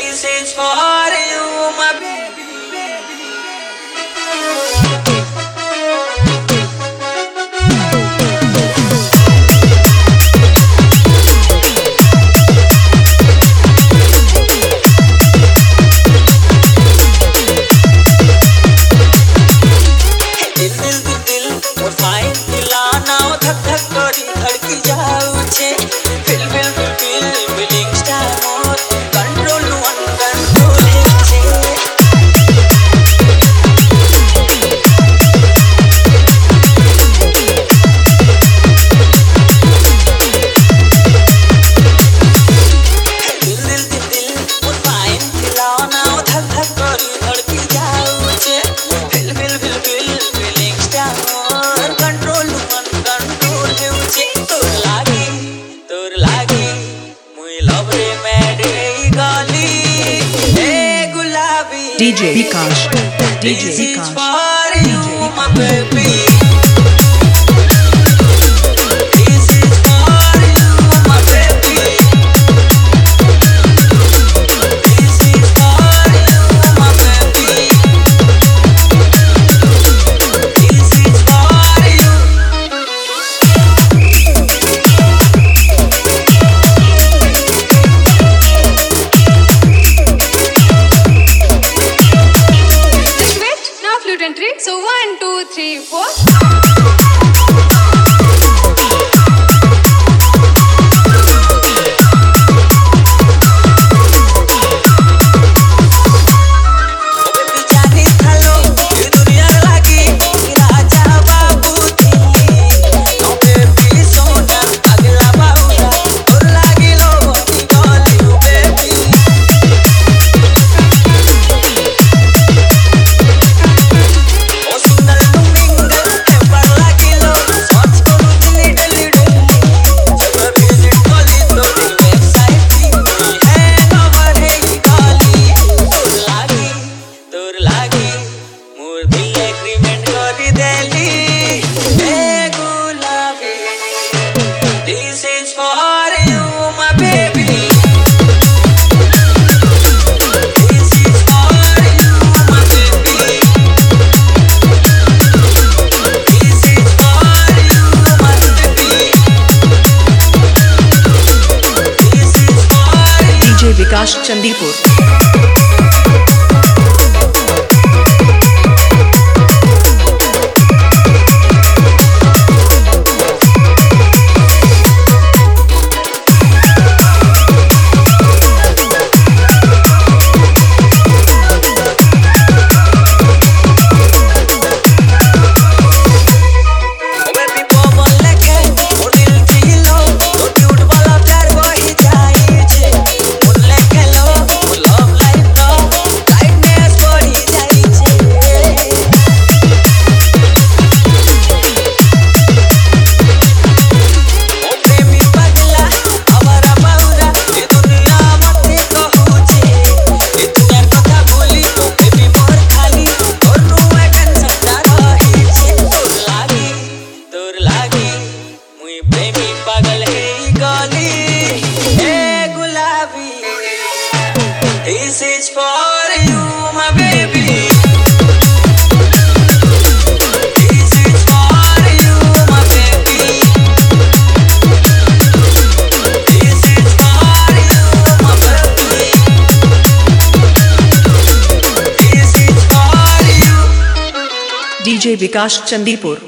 This is for you, my baby. DJ Vikash, DJ This is Vikash, for you, DJ my baby. So 1, 2, 3, 4. This is for you, my baby. This is for you, my baby. This is for you, my baby. This is for you. DJ Vikash Chandipur. This is for you, my baby. This is for you, my baby. This is for you, my baby. This is for you. DJ Vikash Chandipur.